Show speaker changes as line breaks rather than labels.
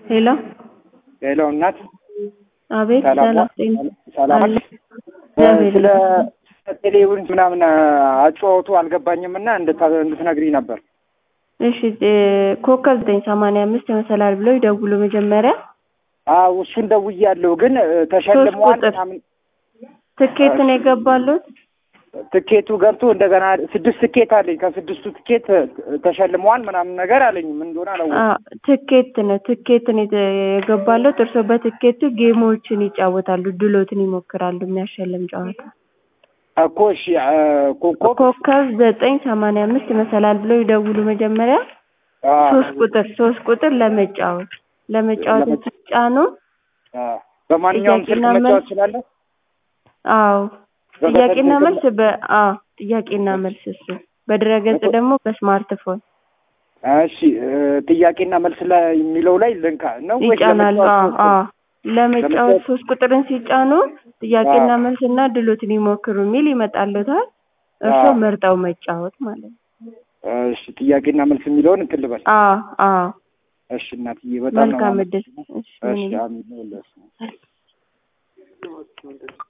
ሄሎ
ሄሎ እናት
አቤት
ሰላም ስለ ቴሌቪዥን ምናምን አጫውቱ አልገባኝምና እንድትነግሪኝ ነበር።
እሺ ኮከብ 985 መሰላል ብለው ይደውሉ መጀመሪያ።
እሱን ደውያለሁ ግን ተሸልመዋል ምናምን
ትኬት ነው የገባሉት።
ትኬቱ ገብቶ እንደገና 6 ትኬት አለኝ ከ6ቱ ትኬት ተሸልመዋል ምናምን ነገር አለኝ። ምን እንደሆነ አላወኩም።
ትኬት ነው የገባሉት። እርሶ በትኬቱ ጌሞችን ይጫወታሉ፣ ድሎትን ይሞክራሉ። የሚያሸልም ጨዋታ
እኮ እሺ።
ኮከብ 985 መሰላል ብለው ይደውሉ መጀመሪያ። 3 ቁጥር ለመጫወት ሲጫኑ
በማንኛውም ስልክ መጫወት ይችላል።
ጥያቄና መልስ እሱ በድረገጽ ደግሞ በስማርትፎን።
እሺ ጥያቄና መልስ ላይ የሚለው ላይ ልንካ ነው ወይስ
ለመጫወት 3 ቁጥርን ሲጫኑ ጥያቄና መልስና ድሎትን ይሞክሩ የሚል ይመጣልዎታል። እርሶ መርጠው መጫወት ማለት ነው።
እሺ ጥያቄና መልስ የሚለውን እንትን ልበል። እሺ እናትዬ በጣም
መልካም እድል።
እሺ አሜን።